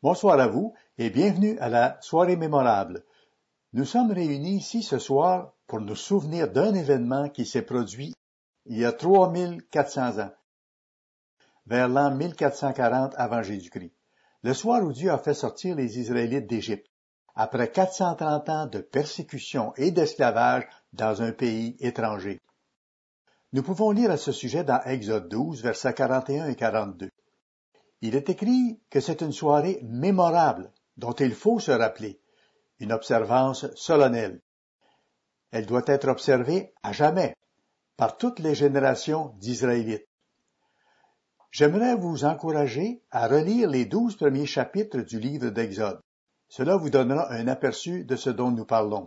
Bonsoir à vous et bienvenue à la soirée mémorable. Nous sommes réunis ici ce soir pour nous souvenir d'un événement qui s'est produit il y a 3400 ans, vers l'an 1440 avant Jésus-Christ, le soir où Dieu a fait sortir les Israélites d'Égypte, après 430 ans de persécution et d'esclavage dans un pays étranger. Nous pouvons lire à ce sujet dans Exode 12, versets 41 et 42. Il est écrit que c'est une soirée mémorable dont il faut se rappeler, une observance solennelle. Elle doit être observée à jamais par toutes les générations d'Israélites. J'aimerais vous encourager à relire les 12 premiers chapitres du livre d'Exode. Cela vous donnera un aperçu de ce dont nous parlons.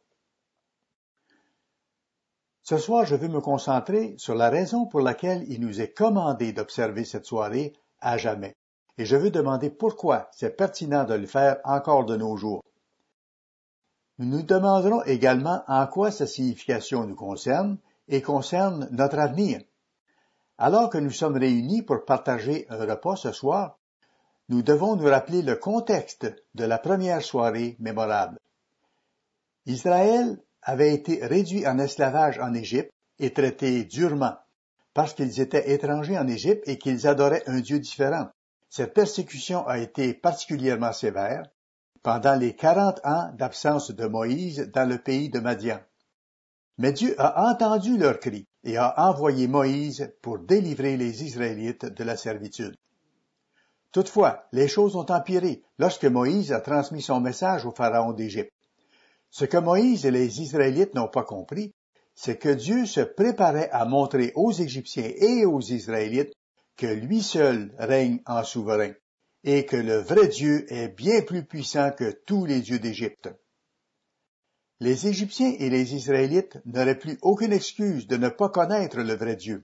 Ce soir, je veux me concentrer sur la raison pour laquelle il nous est commandé d'observer cette soirée à jamais. Et je veux demander pourquoi c'est pertinent de le faire encore de nos jours. Nous nous demanderons également en quoi sa signification nous concerne et concerne notre avenir. Alors que nous sommes réunis pour partager un repas ce soir, nous devons nous rappeler le contexte de la première soirée mémorable. Israël avait été réduit en esclavage en Égypte et traité durement parce qu'ils étaient étrangers en Égypte et qu'ils adoraient un Dieu différent. Cette persécution a été particulièrement sévère pendant les 40 ans d'absence de Moïse dans le pays de Madian. Mais Dieu a entendu leurs cris et a envoyé Moïse pour délivrer les Israélites de la servitude. Toutefois, les choses ont empiré lorsque Moïse a transmis son message au pharaon d'Égypte. Ce que Moïse et les Israélites n'ont pas compris, c'est que Dieu se préparait à montrer aux Égyptiens et aux Israélites que lui seul règne en souverain et que le vrai Dieu est bien plus puissant que tous les dieux d'Égypte. Les Égyptiens et les Israélites n'auraient plus aucune excuse de ne pas connaître le vrai Dieu.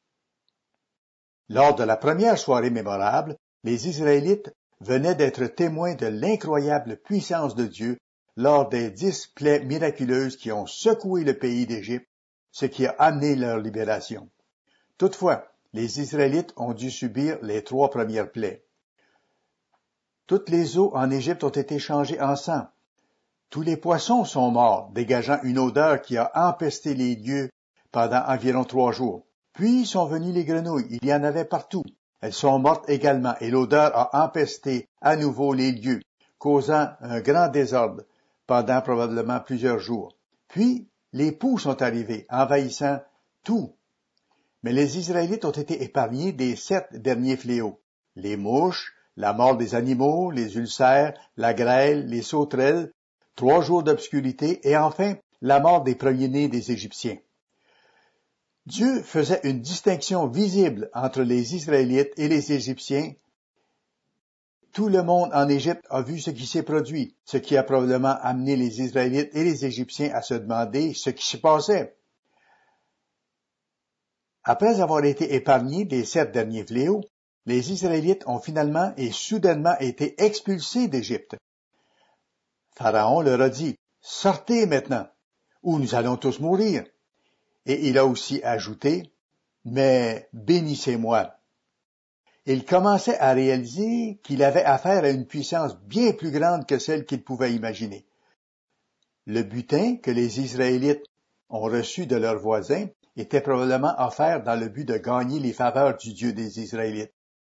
Lors de la première soirée mémorable, les Israélites venaient d'être témoins de l'incroyable puissance de Dieu lors des 10 plaies miraculeuses qui ont secoué le pays d'Égypte, ce qui a amené leur libération. Toutefois, les Israélites ont dû subir les 3 premières plaies. Toutes les eaux en Égypte ont été changées en sang. Tous les poissons sont morts, dégageant une odeur qui a empesté les lieux pendant environ 3 jours. Puis sont venues les grenouilles, il y en avait partout. Elles sont mortes également et l'odeur a empesté à nouveau les lieux, causant un grand désordre pendant probablement plusieurs jours. Puis les poux sont arrivés, envahissant tout. Mais les Israélites ont été épargnés des 7 derniers fléaux. Les mouches, la mort des animaux, les ulcères, la grêle, les sauterelles, 3 jours d'obscurité et enfin la mort des premiers-nés des Égyptiens. Dieu faisait une distinction visible entre les Israélites et les Égyptiens. Tout le monde en Égypte a vu ce qui s'est produit, ce qui a probablement amené les Israélites et les Égyptiens à se demander ce qui se passait. Après avoir été épargnés des 7 derniers fléaux, les Israélites ont finalement et soudainement été expulsés d'Égypte. Pharaon leur a dit, « Sortez maintenant, ou nous allons tous mourir. » Et il a aussi ajouté, « Mais bénissez-moi. » Il commençait à réaliser qu'il avait affaire à une puissance bien plus grande que celle qu'il pouvait imaginer. Le butin que les Israélites ont reçu de leurs voisins était probablement offert dans le but de gagner les faveurs du Dieu des Israélites.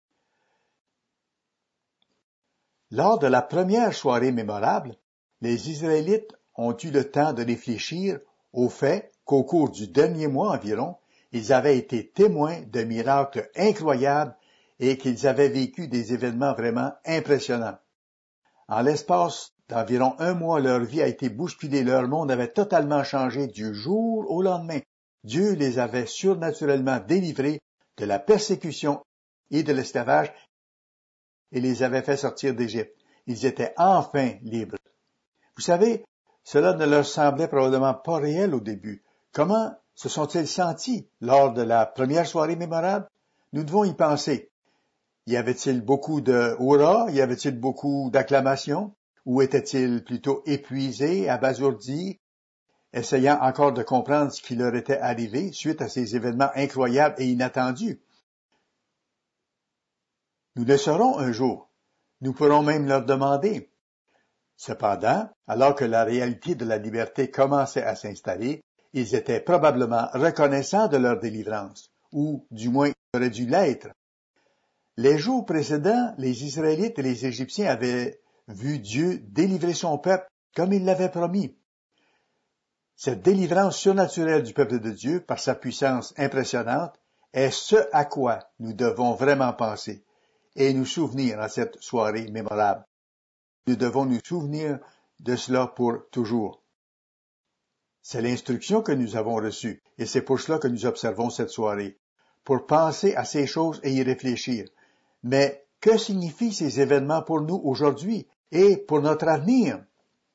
Lors de la première soirée mémorable, les Israélites ont eu le temps de réfléchir au fait qu'au cours du dernier mois environ, ils avaient été témoins de miracles incroyables et qu'ils avaient vécu des événements vraiment impressionnants. En l'espace d'environ 1 mois, leur vie a été bousculée, leur monde avait totalement changé du jour au lendemain. Dieu les avait surnaturellement délivrés de la persécution et de l'esclavage et les avait fait sortir d'Égypte. Ils étaient enfin libres. Vous savez, cela ne leur semblait probablement pas réel au début. Comment se sont-ils sentis lors de la première soirée mémorable? Nous devons y penser. Y avait-il beaucoup de hurrah? Y avait-il beaucoup d'acclamations? Ou étaient-ils plutôt épuisés, abasourdis, essayant encore de comprendre ce qui leur était arrivé suite à ces événements incroyables et inattendus? Nous le saurons un jour. Nous pourrons même leur demander. Cependant, alors que la réalité de la liberté commençait à s'installer, ils étaient probablement reconnaissants de leur délivrance, ou du moins ils auraient dû l'être. Les jours précédents, les Israélites et les Égyptiens avaient vu Dieu délivrer son peuple comme il l'avait promis. Cette délivrance surnaturelle du peuple de Dieu, par sa puissance impressionnante, est ce à quoi nous devons vraiment penser et nous souvenir en cette soirée mémorable. Nous devons nous souvenir de cela pour toujours. C'est l'instruction que nous avons reçue, et c'est pour cela que nous observons cette soirée, pour penser à ces choses et y réfléchir. Mais que signifient ces événements pour nous aujourd'hui et pour notre avenir?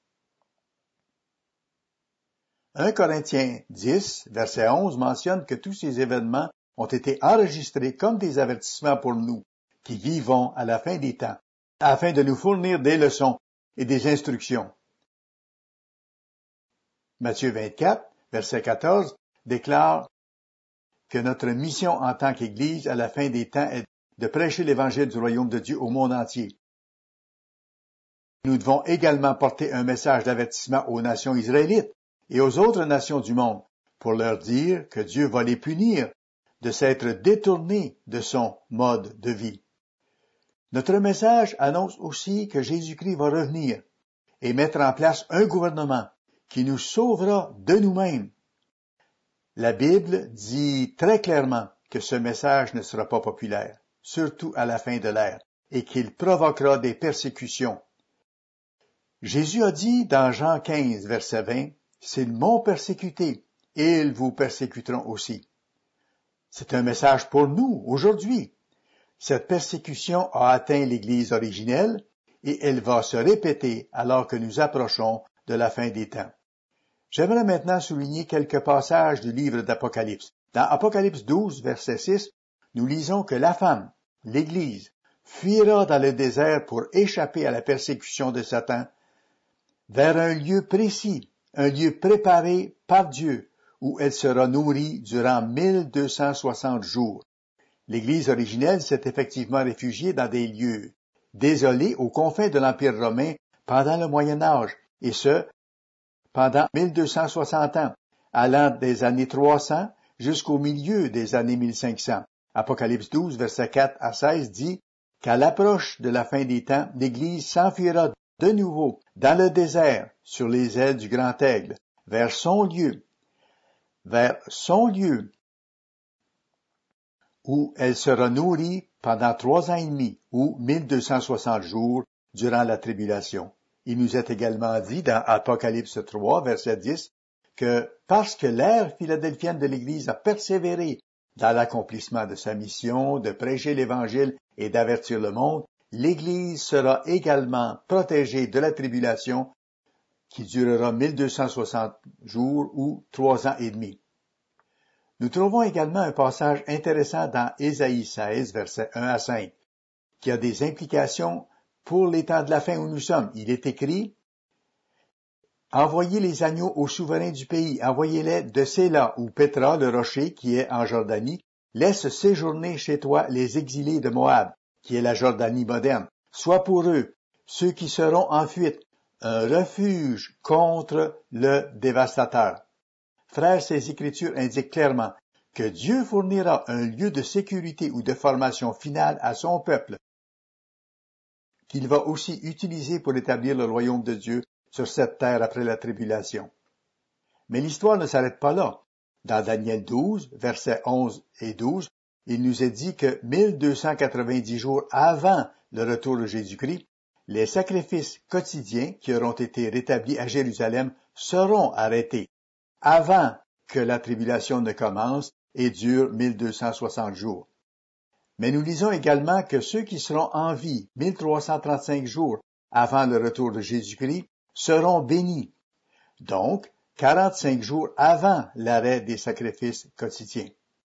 1 Corinthiens 10, verset 11 mentionne que tous ces événements ont été enregistrés comme des avertissements pour nous, qui vivons à la fin des temps, afin de nous fournir des leçons et des instructions. Matthieu 24, verset 14, déclare que notre mission en tant qu'Église à la fin des temps est de prêcher l'Évangile du royaume de Dieu au monde entier. Nous devons également porter un message d'avertissement aux nations israélites et aux autres nations du monde pour leur dire que Dieu va les punir de s'être détournés de son mode de vie. Notre message annonce aussi que Jésus-Christ va revenir et mettre en place un gouvernement qui nous sauvera de nous-mêmes. La Bible dit très clairement que ce message ne sera pas populaire, surtout à la fin de l'ère, et qu'il provoquera des persécutions. Jésus a dit dans Jean 15, verset 20, « S'ils m'ont persécuté, ils vous persécuteront aussi. » C'est un message pour nous, aujourd'hui. Cette persécution a atteint l'Église originelle et elle va se répéter alors que nous approchons de la fin des temps. J'aimerais maintenant souligner quelques passages du livre d'Apocalypse. Dans Apocalypse 12, verset 6, nous lisons que la femme, l'Église, fuira dans le désert pour échapper à la persécution de Satan vers un lieu précis, un lieu préparé par Dieu, où elle sera nourrie durant 1260 jours. L'Église originelle s'est effectivement réfugiée dans des lieux désolés aux confins de l'Empire romain pendant le Moyen Âge, et ce, pendant 1260 ans, allant des années 300 jusqu'au milieu des années 1500. Apocalypse 12, versets 4 à 16 dit qu'à l'approche de la fin des temps, l'Église s'enfuira de nouveau dans le désert sur les ailes du grand aigle, vers son lieu, où elle sera nourrie pendant 3 ans et demi, ou 1260 jours, durant la tribulation. Il nous est également dit dans Apocalypse 3, verset 10, que parce que l'ère philadelphienne de l'Église a persévéré dans l'accomplissement de sa mission de prêcher l'Évangile et d'avertir le monde, l'Église sera également protégée de la tribulation qui durera 1260 jours ou 3 ans et demi. Nous trouvons également un passage intéressant dans Ésaïe 16, versets 1 à 5, qui a des implications pour les temps de la fin où nous sommes. Il est écrit « Envoyez les agneaux aux souverains du pays, envoyez-les de Séla où Pétra, le rocher, qui est en Jordanie, laisse séjourner chez toi les exilés de Moab, qui est la Jordanie moderne. Sois pour eux, ceux qui seront en fuite, un refuge contre le dévastateur. » Frères, ces Écritures indiquent clairement que Dieu fournira un lieu de sécurité ou de formation finale à son peuple, qu'il va aussi utiliser pour établir le royaume de Dieu sur cette terre après la tribulation. Mais l'histoire ne s'arrête pas là. Dans Daniel 12, versets 11 et 12, il nous est dit que 1290 jours avant le retour de Jésus-Christ, les sacrifices quotidiens qui auront été rétablis à Jérusalem seront arrêtés avant que la tribulation ne commence et dure 1260 jours. Mais nous lisons également que ceux qui seront en vie 1335 jours avant le retour de Jésus-Christ seront bénis. Donc, 45 jours avant l'arrêt des sacrifices quotidiens.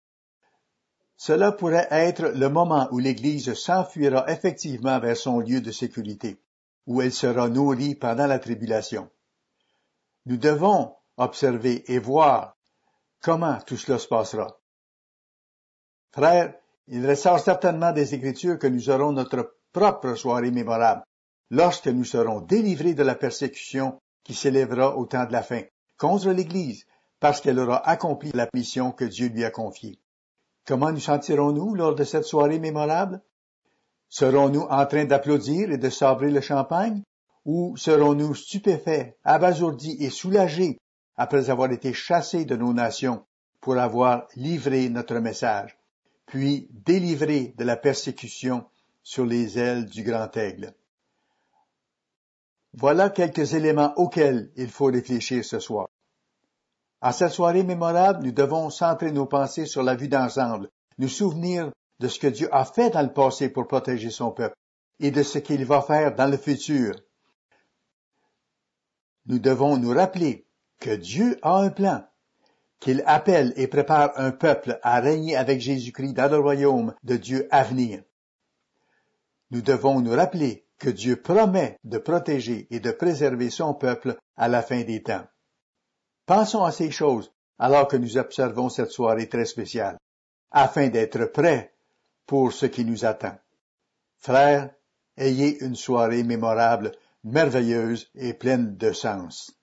Cela pourrait être le moment où l'Église s'enfuira effectivement vers son lieu de sécurité, où elle sera nourrie pendant la tribulation. Nous devons observer et voir comment tout cela se passera. Frères, il ressort certainement des Écritures que nous aurons notre propre soirée mémorable, lorsque nous serons délivrés de la persécution qui s'élèvera au temps de la fin, contre l'Église, parce qu'elle aura accompli la mission que Dieu lui a confiée. Comment nous sentirons-nous lors de cette soirée mémorable? Serons-nous en train d'applaudir et de sabrer le champagne? Ou serons-nous stupéfaits, abasourdis et soulagés après avoir été chassés de nos nations pour avoir livré notre message, puis délivrés de la persécution sur les ailes du grand aigle? Voilà quelques éléments auxquels il faut réfléchir ce soir. En cette soirée mémorable, nous devons centrer nos pensées sur la vue d'ensemble, nous souvenir de ce que Dieu a fait dans le passé pour protéger son peuple et de ce qu'il va faire dans le futur. Nous devons nous rappeler que Dieu a un plan, qu'il appelle et prépare un peuple à régner avec Jésus-Christ dans le royaume de Dieu à venir. Nous devons nous rappeler que Dieu promet de protéger et de préserver son peuple à la fin des temps. Pensons à ces choses alors que nous observons cette soirée très spéciale, afin d'être prêts pour ce qui nous attend. Frères, ayez une soirée mémorable, merveilleuse et pleine de sens.